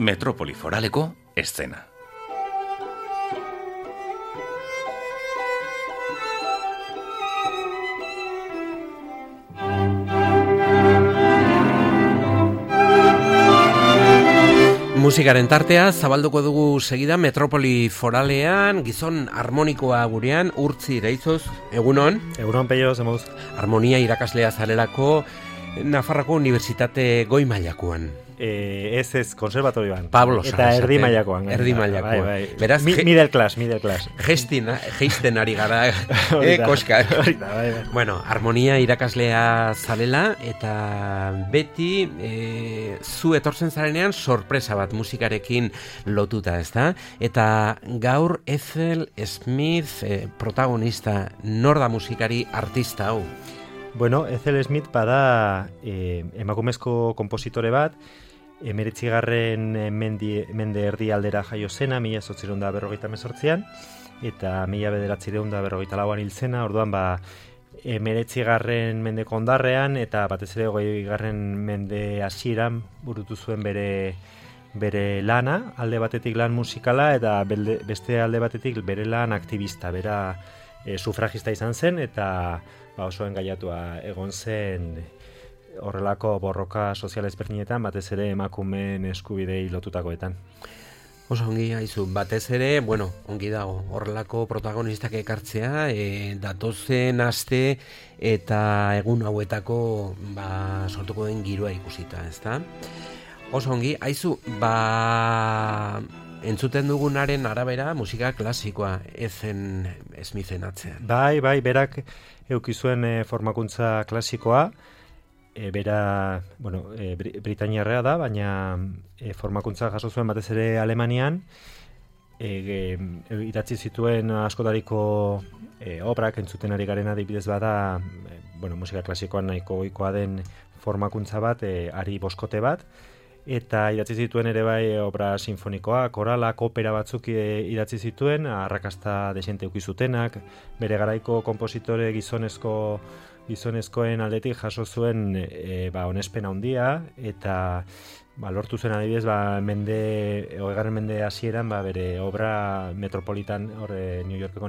Metropoli foraleko eszena. Musikaren tartea zabalduko dugu segida Metropoli foralean, gizon harmonikoa gurean, Urtzi Ireizoz, egunon? Egunon, peio, zemuz. Harmonia irakaslea zarelako Nafarroko Unibertsitate goi mailakoan. Ez, konservatorioan. Pablo Eta erdi mailakoan. Erdi mailakoan. Bai. Beraz, middle class. Geisten ari gara, koska. Bai. Bueno, harmonia irakaslea zarela, eta beti zu etortzen zarenean sorpresa bat musikarekin lotuta, ezta? Eta gaur Ethel Smith protagonista, nor da musikari artista hau? Bueno, Ethel Smith bada emakumezko konpositore bat, 19. mende erdi aldera jaio zena, 1858an, eta 1954an hil zena, orduan 19. mendeko ondarrean, eta batez ere 20. mende hasieran burutu zuen bere lana, alde batetik lan musikala, eta beste alde batetik bere lan aktivista, bera sufragista izan zen, eta oso engaiatua egon zen horrelako borroka sozial ezberdinetan, batez ere emakumeen eskubidei lotutakoetan. Oso ongi haizu, batez ere, bueno, ongi dago, horrelako protagonistak ekartzea, datozen aste eta egun hauetako sortuko den giroa ikusita, ezta? Oso ongi, haizu, entzuten dugunaren arabera musika klasikoa ezen Smithen atzean. Bai, berak eukizuen formakuntza klasikoa, bera, Britainiarra da, baina formakuntza jaso zuen batez ere Alemanian, idatzi zituen askotariko obrak entzuten ari garen adibidez bada, musika klasikoan nahiko ohikoa den formakuntza bat, ari boskote bat, eta idatzi zituen ere bai obra sinfonikoa, koralak, opera batzuk idatzi zituen, arrakasta desente eduki zutenak, bere garaiko konpositore gizonezkoen aldetik jaso zuen onespen handia, eta lortu zen adibidez 20. mende hasieran bere obra Metropolitan, New Yorkeko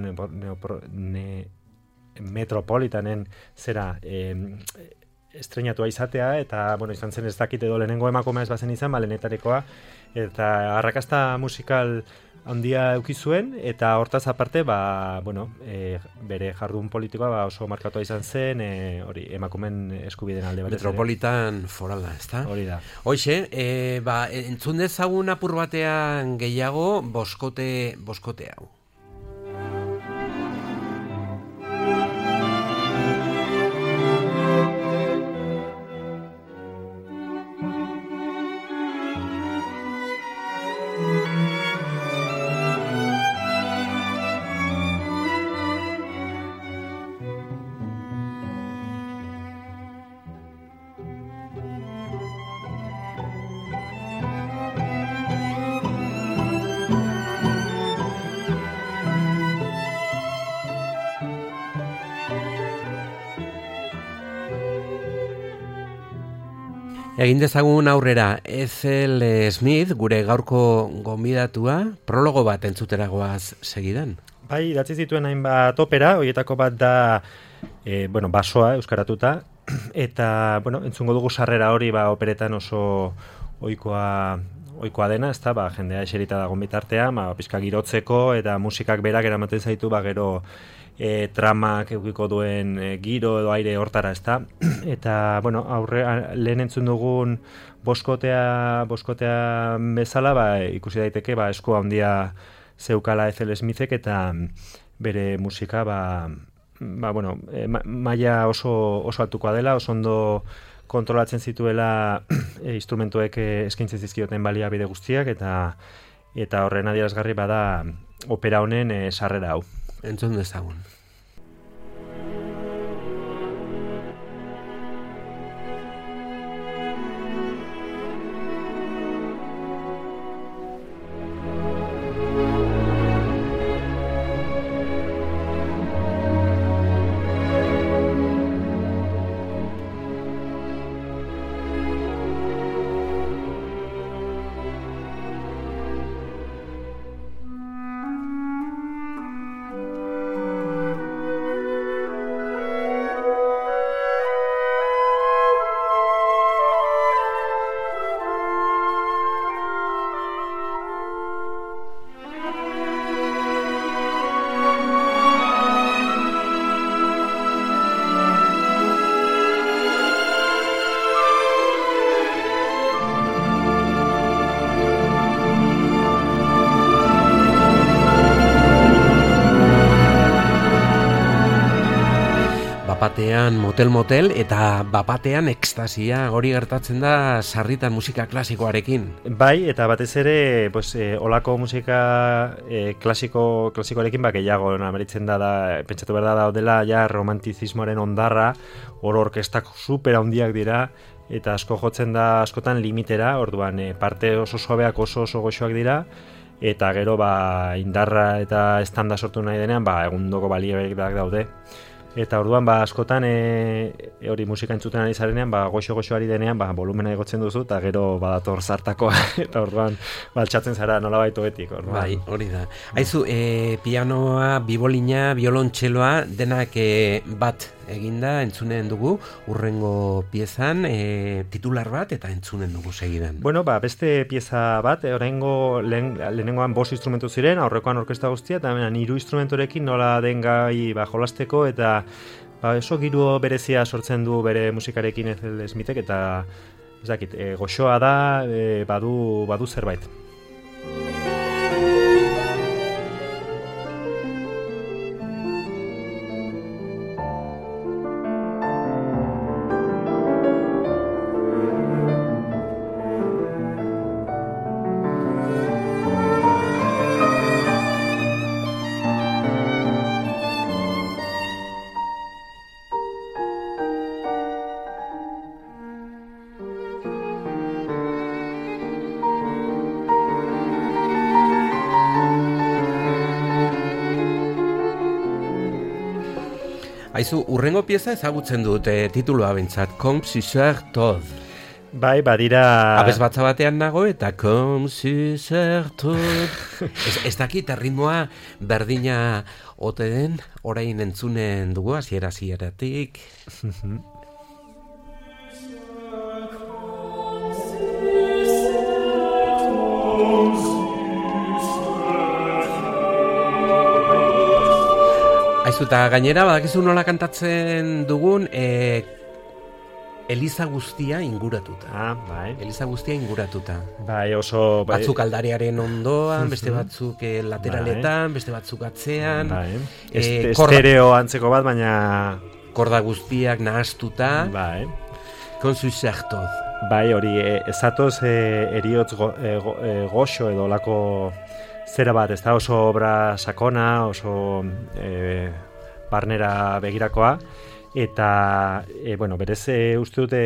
Metropolitanen zera estreinatua izatea, eta izan zen ez dakit edo lehenengo emakumea ez bazen izan, lehenetarekoa, eta arrakasta musikal handia eduki zuen, eta hortaz aparte, bere jardun politikoa oso markatua izan zen, emakumen eskubideen alde batez. Metropolitan forala, ezta? Hori da. Hoxe, entzun dezagun apur batean gehiago boskote hau. Egin dezagun aurrera, Ethel Smith, gure gaurko gonbidatua, prologo bat entzuteragoaz segidan. Bai, idatzi zituen hainbat opera, horietako bat da, basoa, euskaratuta, eta, entzungo dugu sarrera hori operetan oso ohikoa dena, ezta, jendea eserita dagoen bitartean, pizka girotzeko, eta musikak berak eramaten zaitu, gero tramak eukiko duen giro edo aire hortara, ezta? Eta, lehen entzun dugun boskotea bezala, ikusi daiteke, eskua handia zeukala Ethel Smithek, eta bere musika, maila oso altukoa dela, oso ondo kontrolatzen zituela instrumentuek eskaintzen zizkioten baliabide guztiak, eta horren adierazgarri bada opera honen sarrera hau. Entzun dezagun. Bapatean motel eta bapatean ekstasia, hori gertatzen da sarritan musika klasikoarekin. Bai, eta batez ere, pues, olako musika klasikoarekin gehiago nameritzen da, pentsatu behar da daudela ja romantizismoaren ondarra, hor orkestak super handiak dira, eta asko jotzen da askotan limitera, orduan parte oso suabeak oso goxoak dira, eta gero indarra eta estanda sortu nahi denean, egundoko balioek daude. Eta orduan askotan hori musika entzuten ari zarenean, goxo-goxoari denean, volumena igotzen duzu, eta gero badator zartakoa, eta orduan altxatzen zara nolabait hobetik. Bai, hori da. Aizu, pianoa, bibolina, biolontxeloa, denak bat eginda entzunen dugu, urrengo piezan, titular bat eta entzunen dugu segidan. Bueno, beste pieza bat, lehenengoan 5 instrumentu ziren, aurrekoan orkesta guztia, eta 3 instrumentorekin nola den gai jolasteko, eta oso giro berezia sortzen du bere musikarekin Ethel Smithek, eta ez dakit, goxoa da, badu zerbait. Aizu, urrengo pieza ezagutzen dut titulua bentsat, Comme si ser tot. Bai, badira... Abez batza batean nago eta Comme si ser tot. Ez dakit ritmoa berdina ote den, orain entzunen dugu, hasieratik. Aizu, eta gainera, badakizu nola kantatzen dugun, Eliza guztia inguratuta. Bai. Eliza guztia inguratuta. Bai, oso... Batzuk aldariaren ondoan, beste batzuk lateraletan, beste batzuk atzean. Bai. Estereo antzeko bat, baina... Korda guztiak nahastuta. Bai. Konzu zertoz. Bai, hori, ezatoz eriotz goxo edo lako... Zera bat, ez da oso obra sakona, oso barnera begirakoa, eta, berez uste dute,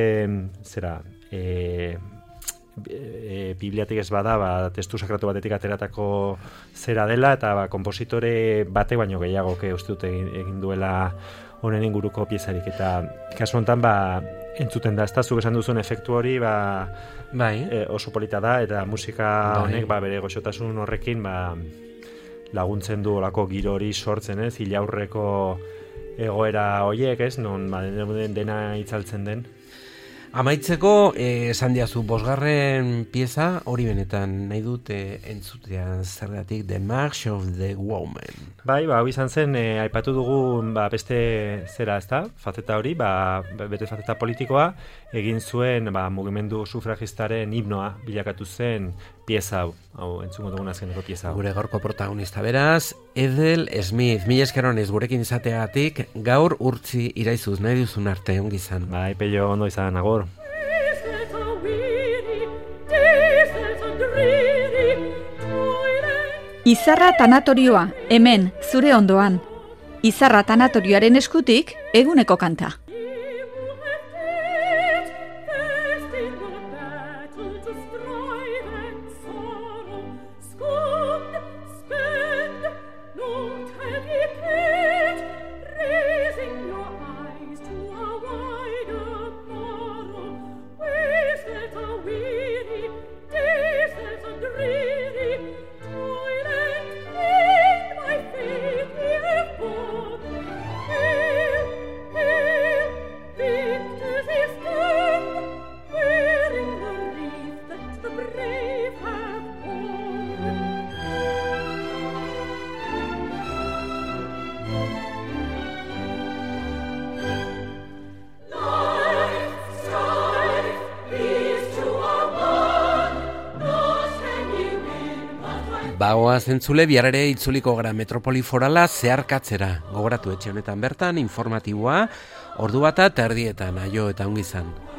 bibliatik ez bada, testu sakratu batetik ateratako zera dela, eta konpositore batek baino gehiago uste dute egin duela honen inguruko piezarik, eta kasu honetan entzuten da, ez da, zuk esan duzun efektu hori, oso polita da, eta musika honek bere goxotasun horrekin laguntzen du olako giro hori sortzen, ez, ilaurreko egoera horiek, ez, non dena itzaltzen den. Amaitzeko, esan diazu, 5. pieza, hori benetan nahi dut entzutea zergatik, The March of the Woman. Bai, hau izan zen, aipatu dugu beste zera, ez da, faceta hori, bete faceta politikoa, egin zuen mugimendu sufragistaren himnoa bilakatu zen pieza hau entzungo dugun azkeneko pieza hau. Gure gaurko protagonista beraz, Ethel Smith, mila esker honez gurekin izateagatik, gaur urtzi iraizuz, nahi duzun arte, ongi izan. Bai, Pello, ondo izan, agor. Izarra tanatorioa, hemen, zure ondoan. Izarra tanatorioaren eskutik, eguneko kanta. Bagoa zentzule, bihar ere itzuliko gara Metropoli Forala zeharkatzera. Gogoratu etxe honetan bertan, informatiboa, ordu bata eta erdietan, aio eta ongi izan.